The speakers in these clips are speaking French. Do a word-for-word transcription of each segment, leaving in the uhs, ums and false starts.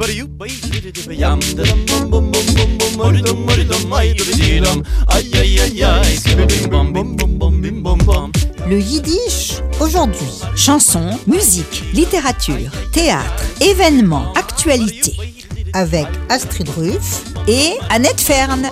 Le yiddish aujourd'hui. Chansons, musique, littérature, théâtre, événements, actualités. Avec Astrid Ruff et Annette Fern.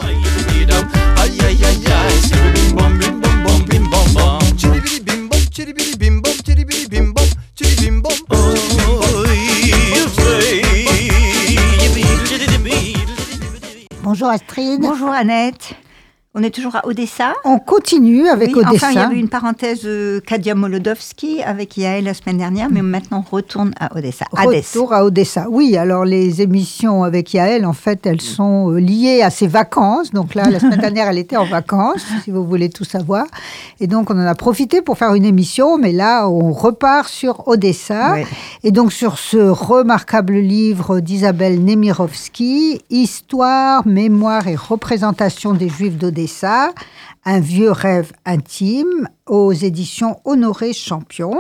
Bonjour Astrid. Bonjour Annette. On est toujours à Odessa. On continue avec oui, Odessa. Enfin, il y avait une parenthèse euh, Kadia Molodowski avec Yael la semaine dernière, mais maintenant on retourne à Odessa. Retour à Odessa. Oui, alors les émissions avec Yael, en fait, elles sont liées à ses vacances. Donc là, la semaine dernière, elle était en vacances, si vous voulez tout savoir. Et donc, on en a profité pour faire une émission, mais là, on repart sur Odessa. Oui. Et donc, sur ce remarquable livre d'Isabelle Nemirovsky, Histoire, mémoire et représentation des Juifs d'Odessa. Ça, un vieux rêve intime aux éditions Honoré Champion.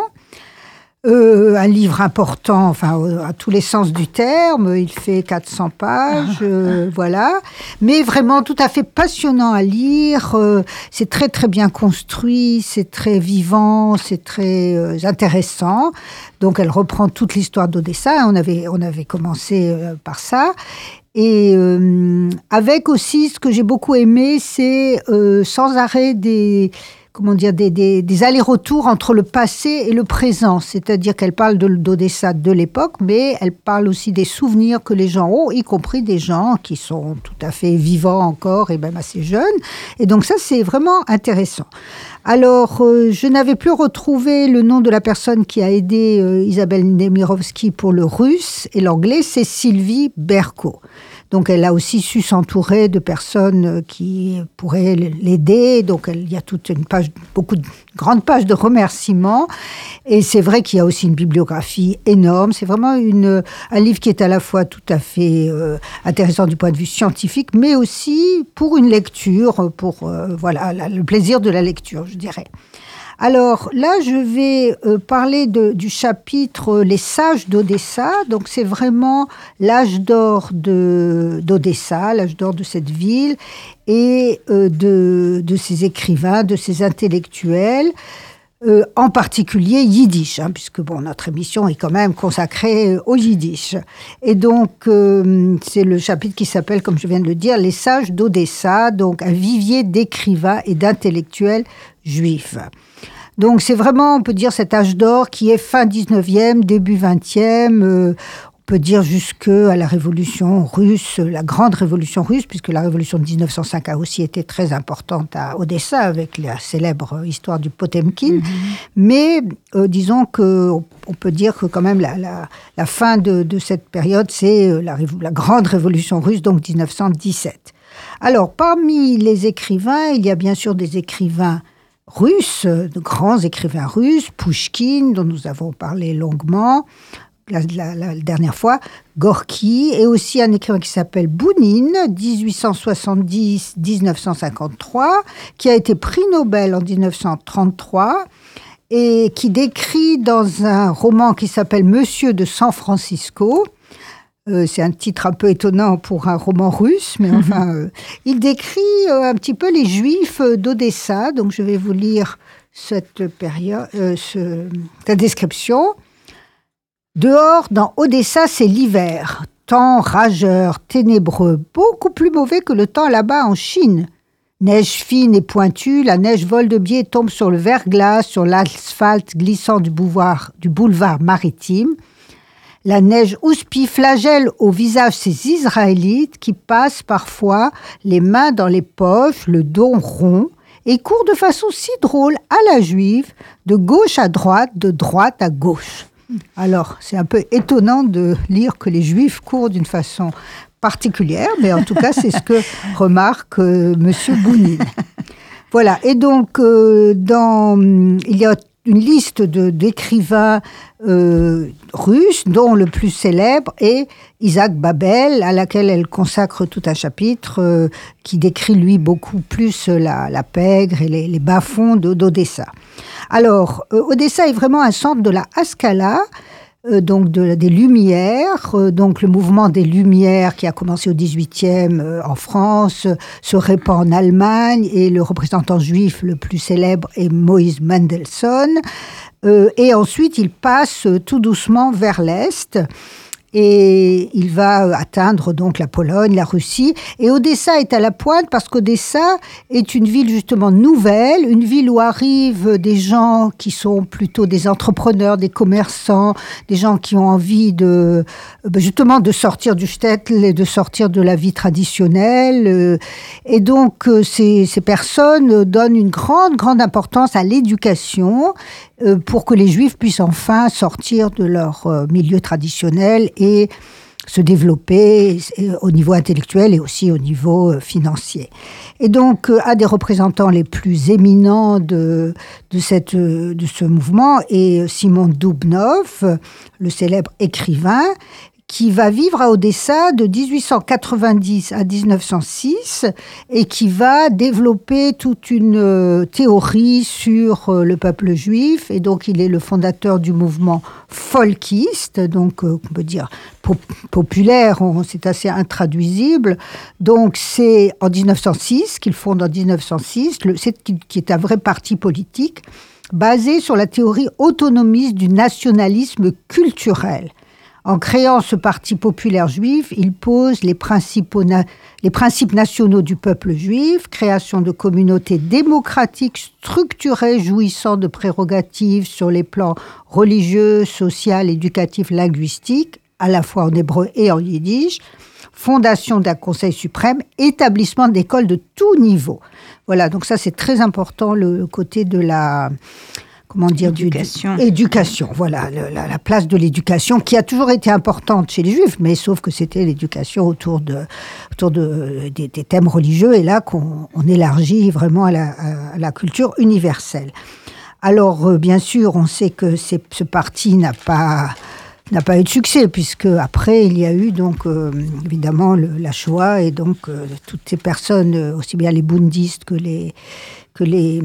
Euh, un livre important, enfin, à tous les sens du terme. Il fait quatre cents pages, euh, voilà. Mais vraiment tout à fait passionnant à lire. Euh, c'est très, très bien construit, c'est très vivant, c'est très euh, intéressant. Donc, elle reprend toute l'histoire d'Odessa. On avait, on avait commencé euh, par ça. Et euh, avec aussi, ce que j'ai beaucoup aimé, c'est euh, sans arrêt des, comment dire, des, des, des allers-retours entre le passé et le présent. C'est-à-dire qu'elle parle de, d'Odessa de l'époque, mais elle parle aussi des souvenirs que les gens ont, y compris des gens qui sont tout à fait vivants encore et même assez jeunes. Et donc ça, c'est vraiment intéressant. Alors, euh, je n'avais plus retrouvé le nom de la personne qui a aidé euh, Isabelle Nemirovsky pour le russe et l'anglais, c'est Sylvie Berko. Donc, elle a aussi su s'entourer de personnes qui pourraient l'aider. Donc, elle, il y a toute une page, beaucoup de grandes pages de remerciements. Et c'est vrai qu'il y a aussi une bibliographie énorme. C'est vraiment une, un livre qui est à la fois tout à fait euh, intéressant du point de vue scientifique, mais aussi pour une lecture, pour euh, voilà, la, le plaisir de la lecture, je dirais. Alors là, je vais euh, parler de, du chapitre euh, « Les sages d'Odessa ». Donc, c'est vraiment l'âge d'or de, d'Odessa, l'âge d'or de cette ville et euh, de, de ses écrivains, de ses intellectuels, euh, en particulier yiddish, hein, puisque bon, notre émission est quand même consacrée au yiddish. Et donc, euh, c'est le chapitre qui s'appelle, comme je viens de le dire, « Les sages d'Odessa », donc un vivier d'écrivains et d'intellectuels juifs. Donc, c'est vraiment, on peut dire, cet âge d'or qui est fin dix-neuvième, début vingtième, euh, on peut dire jusqu'à la révolution russe, la grande révolution russe, puisque la révolution de dix-neuf cent cinq a aussi été très importante à Odessa, avec la célèbre histoire du Potemkin. Mm-hmm. Mais euh, disons qu'on on peut dire que quand même la, la, la fin de, de cette période, c'est la, la grande révolution russe, donc dix-neuf cent dix-sept. Alors, parmi les écrivains, il y a bien sûr des écrivains russes, de grands écrivains russes, Pouchkine, dont nous avons parlé longuement la, la, la dernière fois, Gorky, et aussi un écrivain qui s'appelle Bounine, dix-huit cent soixante-dix à dix-neuf cent cinquante-trois, qui a été prix Nobel en dix-neuf cent trente-trois, et qui décrit dans un roman qui s'appelle Monsieur de San Francisco. Euh, c'est un titre un peu étonnant pour un roman russe, mais enfin, euh, il décrit euh, un petit peu les Juifs d'Odessa. Donc, je vais vous lire cette période, euh, ce, cette description. Dehors, dans Odessa, c'est l'hiver. Temps rageur, ténébreux, beaucoup plus mauvais que le temps là-bas en Chine. Neige fine et pointue, la neige vole de biais tombe sur le verglas, sur l'asphalte glissant du boulevard, du boulevard maritime. La neige houspille flagelle au visage ces Israélites qui passent parfois les mains dans les poches, le dos rond, et courent de façon si drôle à la juive, de gauche à droite, de droite à gauche. Alors, c'est un peu étonnant de lire que les juifs courent d'une façon particulière, mais en tout cas, c'est ce que remarque euh, Monsieur Bounine. Voilà, et donc, euh, dans, il y a une liste de, d'écrivains euh, russes, dont le plus célèbre est Isaac Babel, à laquelle elle consacre tout un chapitre euh, qui décrit, lui, beaucoup plus la, la pègre et les, les bas-fonds de, d'Odessa. Alors, euh, Odessa est vraiment un centre de la Haskalah, euh, donc de, des Lumières. Euh, donc le mouvement des Lumières qui a commencé au dix-huitième euh, en France euh, se répand en Allemagne et le représentant juif le plus célèbre est Moïse Mendelssohn. Euh, et ensuite, il passe euh, tout doucement vers l'Est. Et il va atteindre donc la Pologne, la Russie. Et Odessa est à la pointe parce qu'Odessa est une ville justement nouvelle, une ville où arrivent des gens qui sont plutôt des entrepreneurs, des commerçants, des gens qui ont envie de justement de sortir du shtetl et de sortir de la vie traditionnelle. Et donc ces, ces personnes donnent une grande, grande importance à l'éducation pour que les Juifs puissent enfin sortir de leur milieu traditionnel et se développer au niveau intellectuel et aussi au niveau financier. Et donc, un des représentants les plus éminents de, de, cette, de ce mouvement est Simon Dubnow, le célèbre écrivain, qui va vivre à Odessa de dix-huit cent quatre-vingt-dix à dix-neuf cent six et qui va développer toute une euh, théorie sur euh, le peuple juif. Et donc, il est le fondateur du mouvement folkiste, donc euh, on peut dire pop- populaire, on, c'est assez intraduisible. Donc, c'est en dix-neuf cent six qu'il fonde en dix-neuf cent six, le, c'est, qui, qui est un vrai parti politique basé sur la théorie autonomiste du nationalisme culturel. En créant ce parti populaire juif, il pose les, na- les principes nationaux du peuple juif, création de communautés démocratiques structurées jouissant de prérogatives sur les plans religieux, social, éducatif, linguistique, à la fois en hébreu et en yiddish, fondation d'un conseil suprême, établissement d'écoles de tout niveau. Voilà, donc ça c'est très important, le, le côté de la... Comment dire, éducation. Du, éducation, voilà, le, la, la place de l'éducation qui a toujours été importante chez les Juifs, mais sauf que c'était l'éducation autour, de, autour de, des, des thèmes religieux, et là qu'on on élargit vraiment à la, à la culture universelle. Alors, euh, bien sûr, on sait que c'est, ce parti n'a pas, n'a pas eu de succès, puisque après, il y a eu donc, euh, évidemment, le, la Shoah, et donc euh, toutes ces personnes, aussi bien les bundistes que les... Que les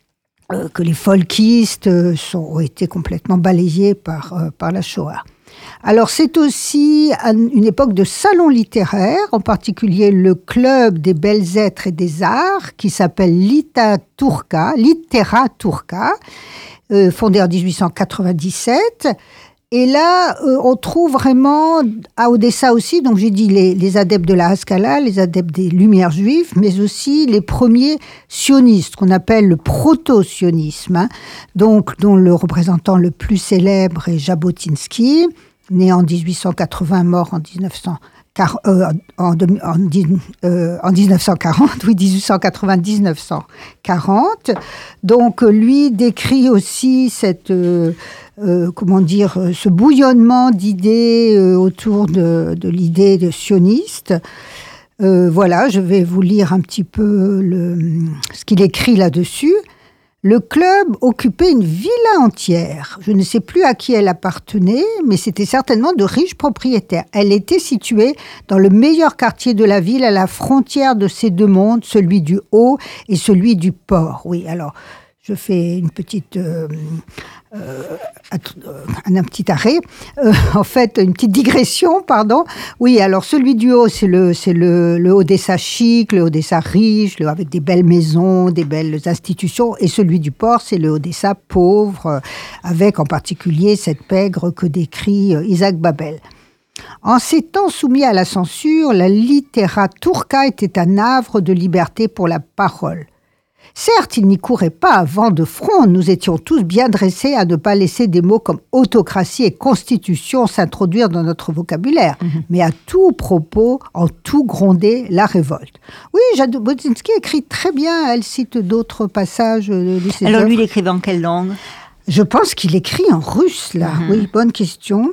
que les folkistes sont, ont été complètement balayés par, euh, par la Shoah. Alors, c'est aussi une époque de salons littéraires, en particulier le Club des Belles Lettres et des Arts, qui s'appelle Lita Turca, Litera Turca, euh, fondé en dix-huit cent quatre-vingt-dix-sept. Et là, euh, on trouve vraiment, à Odessa aussi, donc j'ai dit les, les adeptes de la Haskalah, les adeptes des Lumières juives, mais aussi les premiers sionistes, qu'on appelle le proto-sionisme, hein, donc dont le représentant le plus célèbre est Jabotinsky, né en dix-huit cent quatre-vingts, mort en dix-neuf cents. Car, euh, en, en, euh, en dix-neuf cent quarante, oui, dix-huit cent quatre-vingts à dix-neuf cent quarante. Donc, lui décrit aussi cette, euh, euh, comment dire, ce bouillonnement d'idées euh, autour de, de l'idée de sioniste. Euh, voilà, je vais vous lire un petit peu le, ce qu'il écrit là-dessus. Le club occupait une villa entière. Je ne sais plus à qui elle appartenait, mais c'était certainement de riches propriétaires. Elle était située dans le meilleur quartier de la ville, à la frontière de ces deux mondes, celui du haut et celui du port. Oui, alors, je fais une petite, euh, euh, un, un petit arrêt, euh, en fait, une petite digression, pardon. Oui, alors celui du haut, c'est le, c'est le, le Odessa chic, le Odessa riche, le, avec des belles maisons, des belles institutions, et celui du port, c'est le Odessa pauvre, avec en particulier cette pègre que décrit Isaac Babel. En ces temps soumis à la censure, la Litera Turca était un havre de liberté pour la parole. Certes, il n'y courait pas à vent de front, nous étions tous bien dressés à ne pas laisser des mots comme autocratie et constitution s'introduire dans notre vocabulaire, mmh. mais à tout propos, en tout gronder la révolte. Oui, Jabotinsky écrit très bien, elle cite d'autres passages de ses Alors œuvres. lui, il écrivait en quelle langue ? Je pense qu'il écrit en russe, là. Mmh. Oui, bonne question.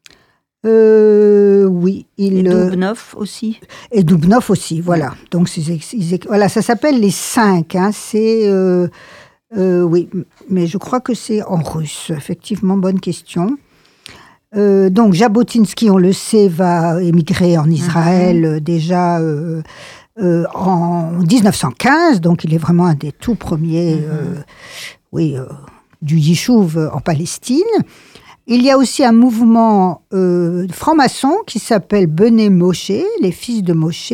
Euh, oui, il... Et Dubnow aussi. Et Dubnow aussi, voilà. Donc, c'est, c'est, voilà, ça s'appelle les cinq. Hein, c'est, euh, euh, oui, mais je crois que c'est en russe. Effectivement, bonne question. Euh, donc, Jabotinsky, on le sait, va émigrer en Israël mm-hmm. déjà euh, euh, en dix-neuf cent quinze. Donc, il est vraiment un des tout premiers, mm-hmm. euh, oui, euh, du Yishuv en Palestine. Il y a aussi un mouvement euh, franc-maçon qui s'appelle Bnei Moshe, les fils de Moshe,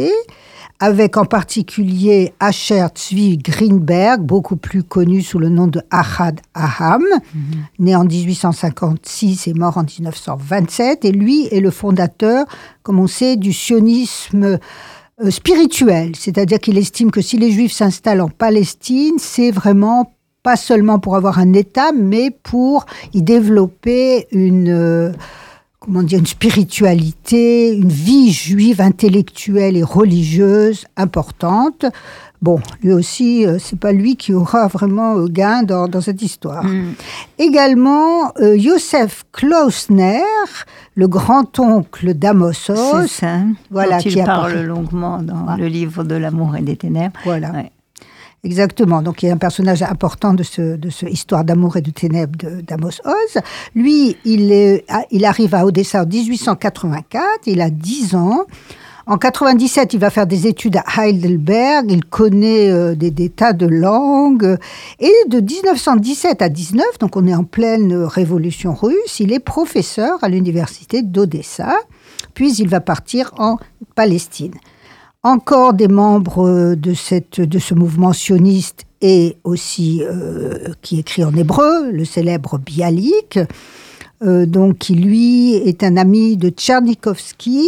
avec en particulier Asher Tzvi Greenberg, beaucoup plus connu sous le nom de Ahad Aham, mm-hmm. né en dix-huit cent cinquante-six et mort en dix-neuf cent vingt-sept. Et lui est le fondateur, comme on sait, du sionisme euh, spirituel. C'est-à-dire qu'il estime que si les Juifs s'installent en Palestine, c'est vraiment pas seulement pour avoir un État, mais pour y développer une... Euh, comment dire, une spiritualité, une vie juive intellectuelle et religieuse importante. Bon, lui aussi, euh, c'est pas lui qui aura vraiment euh, gain dans, dans cette histoire. Mm. Également, euh, Yosef Klausner, le grand-oncle d'Amos Oz. C'est ça, voilà, dont il qui parle apparaît. longuement dans Ah. le livre de l'amour et des ténèbres. Voilà. Ouais. Exactement. Donc, il y a un personnage important de ce, de ce Histoire d'amour et de ténèbres de, d'Amos Oz. Lui, il, est, il arrive à Odessa en dix-huit cent quatre-vingt-quatre. Il a dix ans. En quatre-vingt-dix-sept, il va faire des études à Heidelberg. Il connaît euh, des, des tas de langues. Et de dix-neuf cent dix-sept à dix-neuf, donc on est en pleine révolution russe, il est professeur à l'université d'Odessa. Puis, il va partir en Palestine. Encore des membres de, cette, de ce mouvement sioniste et aussi euh, qui écrit en hébreu, le célèbre Bialik, euh, donc qui lui est un ami de Tchernikovski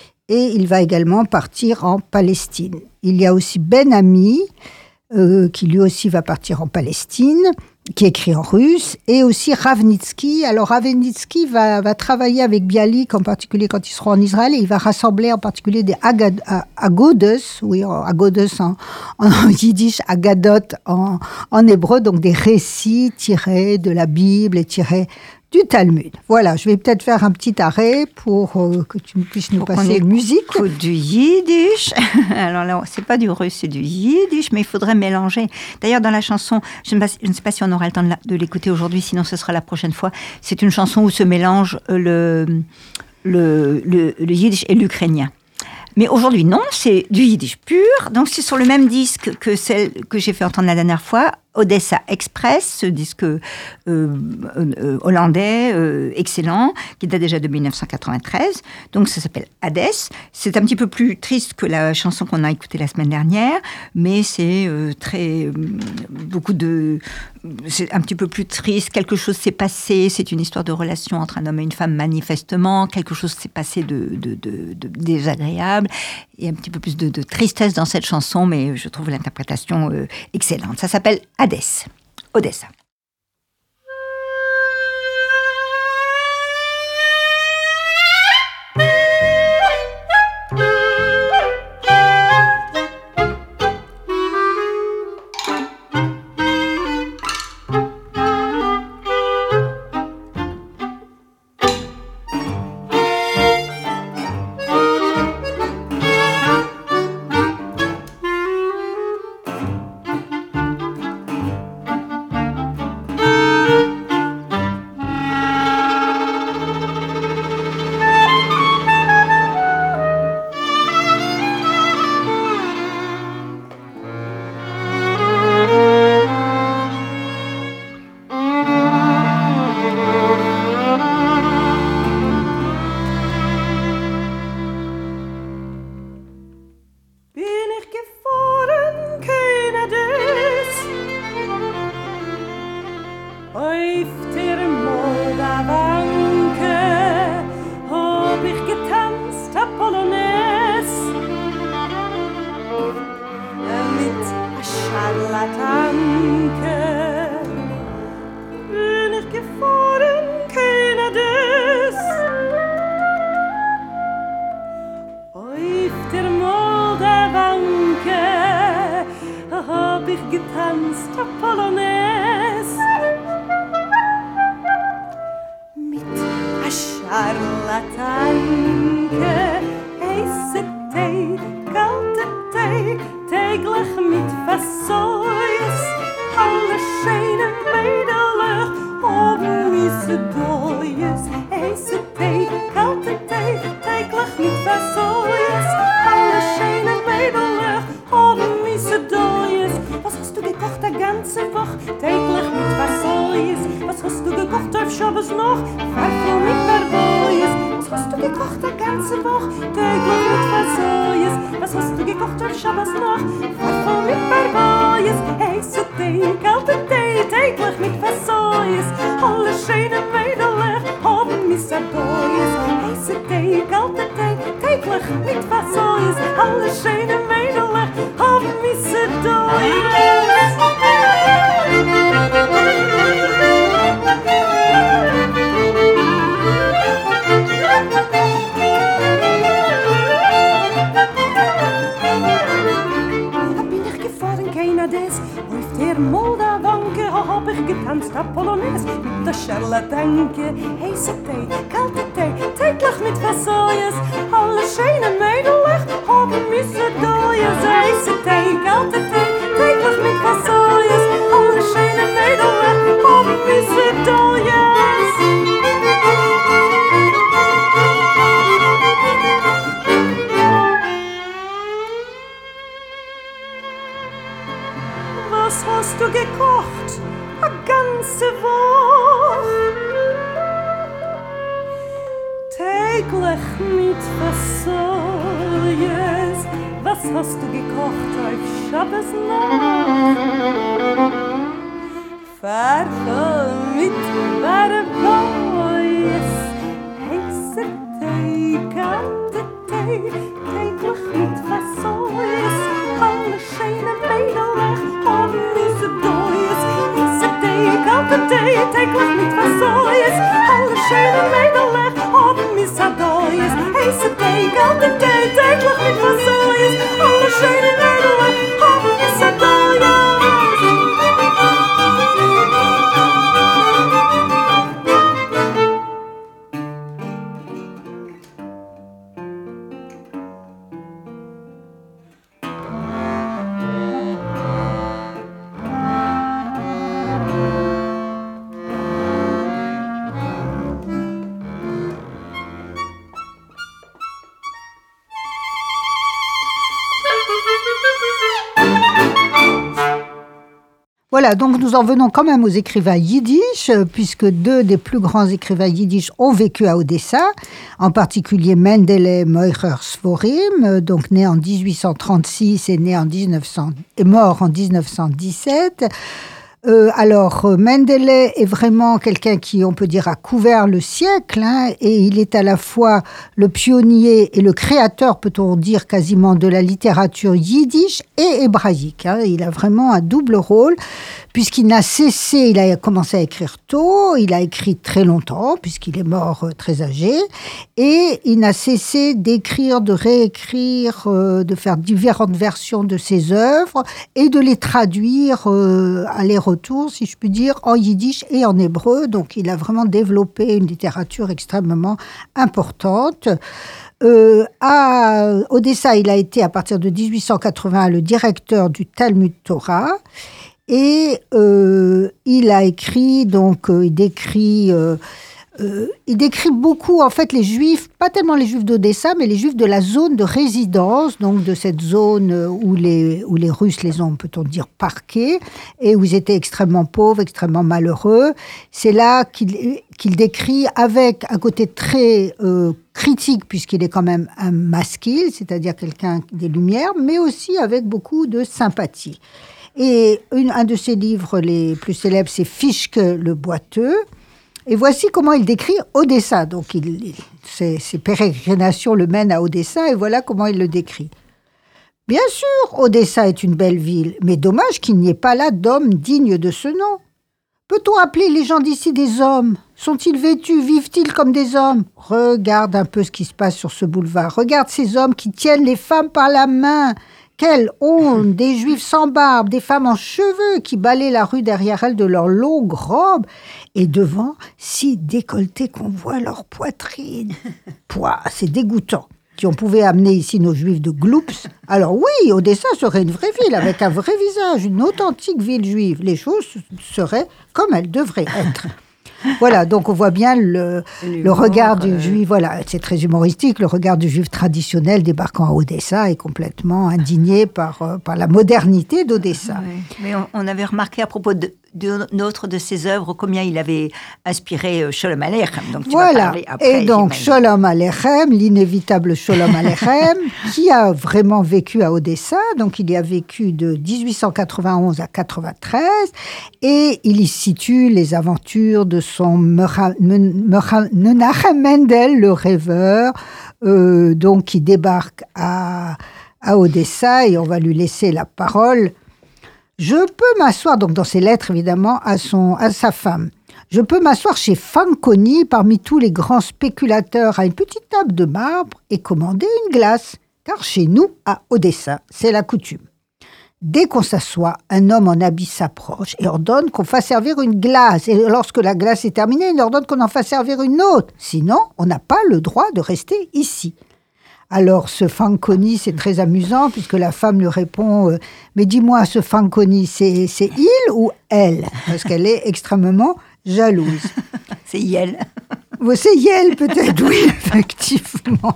et il va également partir en Palestine. Il y a aussi Ben Ami euh, qui lui aussi va partir en Palestine, qui écrit en russe, et aussi Ravnitsky. Alors Ravnitsky va, va travailler avec Bialik, en particulier quand ils seront en Israël, et il va rassembler en particulier des agad, agodos, oui, agodos en, en yiddish, agadot en, en hébreu, donc des récits tirés de la Bible et tirés du Talmud. Voilà, je vais peut-être faire un petit arrêt pour euh, que tu puisses nous pour passer une musique. Écoute du yiddish. Alors là, c'est pas du russe, c'est du yiddish, mais il faudrait mélanger. D'ailleurs, dans la chanson, je ne, pas, je ne sais pas si on aura le temps de, la, de l'écouter aujourd'hui, sinon ce sera la prochaine fois. C'est une chanson où se mélange le, le, le, le yiddish et l'ukrainien. Mais aujourd'hui, non, c'est du yiddish pur. Donc, c'est sur le même disque que celle que j'ai fait entendre la dernière fois, Odessa Express, ce disque euh, euh, hollandais euh, excellent, qui date déjà de dix-neuf cent quatre-vingt-treize. Donc, ça s'appelle Hadès. C'est un petit peu plus triste que la chanson qu'on a écoutée la semaine dernière, mais c'est euh, très... Euh, beaucoup de... C'est un petit peu plus triste. Quelque chose s'est passé. C'est une histoire de relation entre un homme et une femme, manifestement. Quelque chose s'est passé de, de, de, de désagréable. Il y a un petit peu plus de, de tristesse dans cette chanson, mais je trouve l'interprétation euh, excellente. Ça s'appelle Hadès, Odessa. Täglich mit was soll es? Was hast du gekocht auf Schabbos noch? gekocht die ganze Woche? Täglich mit Versäues. Was hast du gekocht auf Schabbos noch? Pfeffer mit Barbayes. Heiße Tee, kalte Tee, täglich mit Versäues. Alle schöne Mädels haben Missadoyes. Heiße Tee, kalte Tee, täglich mit Versäues. Alle schöne Mädels haben Missadoyes. Auf der Moldawanke hab ich getanzt, a Polonaise mit der Charlatanke. Heiße Tee, kalte Tee, täglich mit Versäues. Alle schöne Mädels haben Missadoyes. Heiße Tee, kalte Tee, täglich mit Versäues. Alle schöne Mädels haben Missadoyes. Was hast du gekocht? A ganze Woche. Täglich mit Versäues. Was hast du gekocht auf Schabbos Nacht? Pfeffer mit Barbayes. Heiße Tee, kalte Tee, täglich mit Versäues. Alle schöne Mädels haben Missadoyes. Heiße Tee, kalte Tee, täglich mit Versäues. Alle schöne Mädels haben Missadoyes. Heiße Tee, kalte Tee, täglich mit Versäues. Alle schöne Mädels haben Missadoyes. Voilà, donc nous en venons quand même aux écrivains yiddish, puisque deux des plus grands écrivains yiddish ont vécu à Odessa, en particulier Mendele Meurer Svorim, donc né en dix-huit cent trente-six et né en dix-neuf cents, et mort en dix-neuf cent dix-sept. Euh, alors, Mendele est vraiment quelqu'un qui, on peut dire, a couvert le siècle, hein, et il est à la fois le pionnier et le créateur, peut-on dire, quasiment de la littérature yiddish et hébraïque. Hein. Il a vraiment un double rôle, puisqu'il n'a cessé, il a commencé à écrire tôt, il a écrit très longtemps, puisqu'il est mort euh, très âgé, et il n'a cessé d'écrire, de réécrire, euh, de faire différentes versions de ses œuvres, et de les traduire euh, à les retour, si je puis dire, en yiddish et en hébreu. Donc, il a vraiment développé une littérature extrêmement importante. Euh, à Odessa, il a été, à partir de dix-huit cent quatre-vingts, le directeur du Talmud Torah. Et euh, il a écrit, donc, euh, il décrit... Euh, Euh, il décrit beaucoup, en fait, les Juifs, pas tellement les Juifs d'Odessa, mais les Juifs de la zone de résidence, donc de cette zone où les, où les Russes les ont, peut-on dire, parqués, et où ils étaient extrêmement pauvres, extrêmement malheureux. C'est là qu'il, qu'il décrit avec un côté très euh, critique, puisqu'il est quand même un maskil, c'est-à-dire quelqu'un des Lumières, mais aussi avec beaucoup de sympathie. Et une, un de ses livres les plus célèbres, c'est Fischke le boiteux. Et voici comment il décrit Odessa. Donc, il, il, ses, ses pérégrinations le mènent à Odessa, et voilà comment il le décrit. Bien sûr, Odessa est une belle ville, mais dommage qu'il n'y ait pas là d'hommes dignes de ce nom. Peut-on appeler les gens d'ici des hommes? Sont-ils vêtus? Vivent-ils comme des hommes? Regarde un peu ce qui se passe sur ce boulevard. Regarde ces hommes qui tiennent les femmes par la main. Quelle honte! Des juifs sans barbe, des femmes en cheveux qui balaient la rue derrière elles de leurs longues robes, et devant, si décolletées qu'on voit leur poitrine. Pouah, c'est dégoûtant. Si on pouvait amener ici nos juifs de Gloops, alors oui, Odessa serait une vraie ville, avec un vrai visage, une authentique ville juive. Les choses seraient comme elles devraient être. Voilà, donc on voit bien le, le regard du juif, voilà, c'est très humoristique, le regard du juif traditionnel débarquant à Odessa est complètement indigné par, par la modernité d'Odessa. Oui, mais on, on avait remarqué à propos de, d'une autre de ses œuvres, combien il avait inspiré Sholom Aleichem. Donc, tu voilà. vas parler après, et donc, j'imagine. Sholom Aleichem, l'inévitable Sholom Aleichem, qui a vraiment vécu à Odessa. Donc, il y a vécu de dix-huit cent quatre-vingt-onze à quatre-vingt-treize. Et il y situe les aventures de son Mecha- Mecha- Menachem Mendel, le rêveur, euh, donc, qui débarque à, à Odessa. Et on va lui laisser la parole. Je peux m'asseoir, donc dans ses lettres évidemment, à, son, à sa femme. Je peux m'asseoir chez Fanconi parmi tous les grands spéculateurs à une petite table de marbre et commander une glace. Car chez nous, à Odessa, c'est la coutume. Dès qu'on s'assoit, un homme en habit s'approche et ordonne qu'on fasse servir une glace. Et lorsque la glace est terminée, il ordonne qu'on en fasse servir une autre. Sinon, on n'a pas le droit de rester ici. Alors, ce Fanconi, c'est très amusant, puisque la femme lui répond euh, « Mais dis-moi, ce Fanconi, c'est, c'est il ou elle ?» Parce qu'elle est extrêmement jalouse. C'est Yel. Bon, c'est Yel, peut-être, oui, effectivement.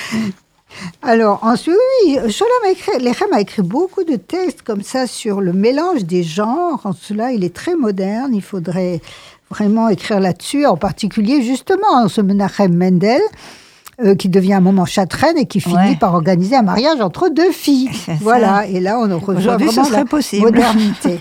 Alors, ensuite, oui, Sholom Aleichem a écrit beaucoup de textes comme ça sur le mélange des genres. En cela, il est très moderne. Il faudrait vraiment écrire là-dessus, en particulier, justement, ce Menachem Mendel, Euh, qui devient un moment châtraine et qui finit Ouais. par organiser un mariage entre deux filles. C'est ça. Voilà, et là, on revoit Aujourd'hui, ce vraiment serait la possible. modernité.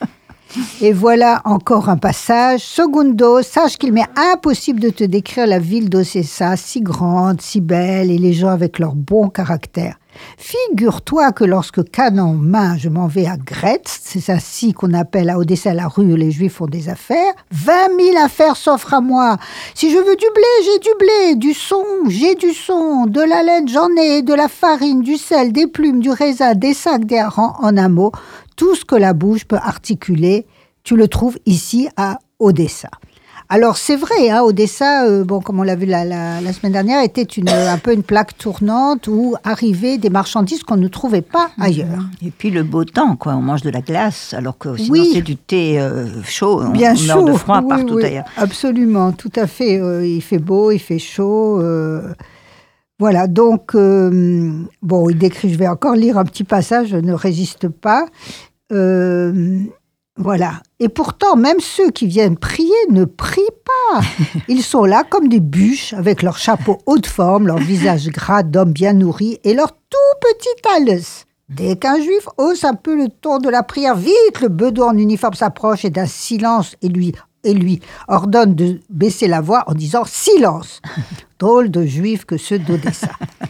Et voilà encore un passage. Segundo, sache qu'il m'est impossible de te décrire la ville d'Odessa, si grande, si belle, et les gens avec leur bon caractère. Figure-toi que lorsque canne en main, je m'en vais à Gretz, c'est ainsi qu'on appelle à Odessa la rue où les Juifs font des affaires, vingt mille affaires s'offrent à moi. Si je veux du blé, j'ai du blé, du son, j'ai du son, de la laine, j'en ai, de la farine, du sel, des plumes, du raisin, des sacs, des harengs, en un mot, tout ce que la bouche peut articuler, tu le trouves ici à Odessa. Alors, c'est vrai, hein, Odessa, euh, bon, comme on l'a vu la, la, la semaine dernière, était une, un peu une plaque tournante où arrivaient des marchandises qu'on ne trouvait pas ailleurs. Et puis le beau temps, quoi. On mange de la glace, alors que sinon Oui. c'est du thé euh, chaud. Bien on chaud. meurt de froid Oui, partout oui, d'ailleurs. absolument, tout à fait. Euh, il fait beau, il fait chaud. euh, Voilà, donc, euh, bon, il décrit, je vais encore lire un petit passage, je ne résiste pas. Euh, Voilà. Et pourtant, même ceux qui viennent prier ne prient pas. Ils sont là comme des bûches, avec leur chapeau haut de forme, leur visage gras d'homme bien nourri et leur tout petit talus. Dès qu'un juif hausse un peu le ton de la prière, vite, le bedeau en uniforme s'approche et d'un silence et lui, et lui ordonne de baisser la voix en disant « silence ». Drôle de juifs que ceux d'Odessa.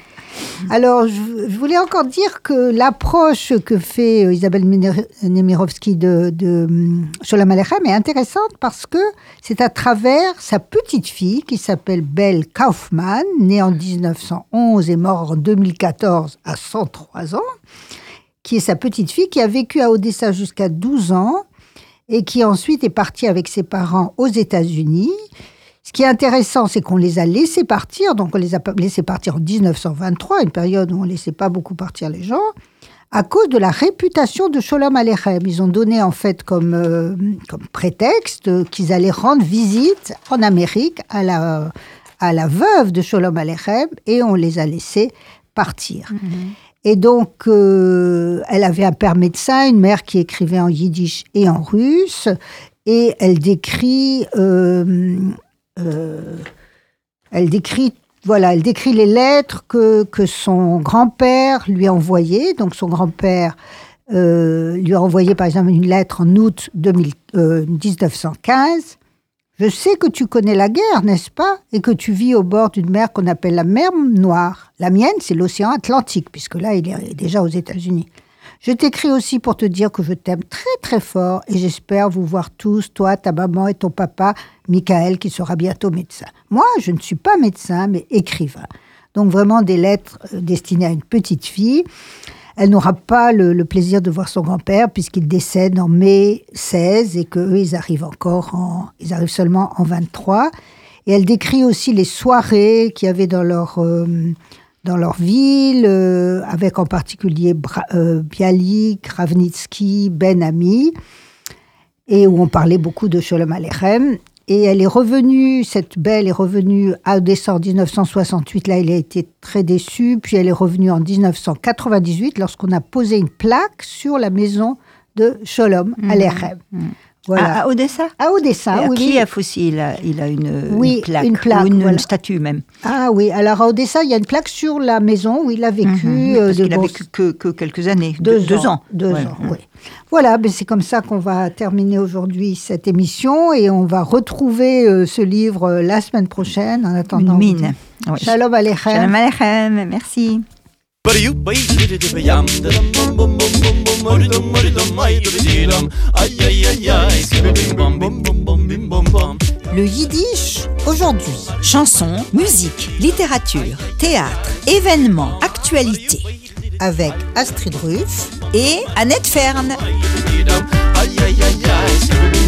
Alors, je, je voulais encore dire que l'approche que fait euh, Isabelle Nemirovsky de, de um, Sholom Aleichem est intéressante parce que c'est à travers sa petite fille qui s'appelle Belle Kaufman, née en dix-neuf cent onze et morte en deux mille quatorze à cent trois ans, qui est sa petite fille qui a vécu à Odessa jusqu'à douze ans et qui ensuite est partie avec ses parents aux États-Unis. Ce qui est intéressant, c'est qu'on les a laissés partir, donc on les a laissés partir en dix-neuf cent vingt-trois, une période où on ne laissait pas beaucoup partir les gens, à cause de la réputation de Sholom Aleichem. Ils ont donné en fait comme, euh, comme prétexte euh, qu'ils allaient rendre visite en Amérique à la, à la veuve de Sholom Aleichem et on les a laissés partir. Mm-hmm. Et donc, euh, elle avait un père médecin, une mère qui écrivait en yiddish et en russe, et elle décrit... Euh, Euh, elle décrit, voilà, elle décrit les lettres que, que son grand-père lui a envoyées. Donc, son grand-père euh, lui a envoyé, par exemple, une lettre en août deux mille, euh, dix-neuf cent quinze. « Je sais que tu connais la guerre, n'est-ce pas? Et que tu vis au bord d'une mer qu'on appelle la mer Noire. La mienne, c'est l'océan Atlantique, puisque là, il est déjà aux États-Unis. Je t'écris aussi pour te dire que je t'aime très très fort et j'espère vous voir tous, toi, ta maman et ton papa, Michael, qui sera bientôt médecin. Moi, je ne suis pas médecin, mais écrivain. » Donc vraiment des lettres destinées à une petite fille. Elle n'aura pas le, le plaisir de voir son grand-père puisqu'il décède en mai seize et qu'eux, ils arrivent encore en, ils arrivent seulement en vingt-trois. Et elle décrit aussi les soirées qu'il y avait dans leur... Euh, dans leur ville, euh, avec en particulier Bra- euh, Bialik, Ravnitsky, Ben Ami, et où on parlait beaucoup de Sholom Aleichem. Et elle est revenue, cette Belle est revenue à Odessa en dix-neuf cent soixante-huit, là, il a été très déçu, puis elle est revenue en dix-neuf cent quatre-vingt-dix-huit, lorsqu'on a posé une plaque sur la maison de Sholom Aleichem. Mmh. Voilà. À, à Odessa À Odessa, Et à oui. oui. Kiev aussi, il a, il a une, Oui, une plaque, une plaque, ou une, voilà. une statue même. Ah oui, alors à Odessa, il y a une plaque sur la maison où il a vécu. Mhm, euh, parce de qu'il a bon- vécu que, que quelques années, Deux, deux, deux ans. Deux Ouais. ans, oui. Voilà, ben c'est comme ça qu'on va terminer aujourd'hui cette émission et on va retrouver euh, ce livre euh, la semaine prochaine. En attendant, Une mine. on Oui. dit Shalom Aleichem. Shalom Aleichem, merci. Le yiddish aujourd'hui. Chansons, musique, littérature, théâtre, événements, actualité. Avec Astrid Ruff et Annette Fern. Aïe aïe aïe aïe,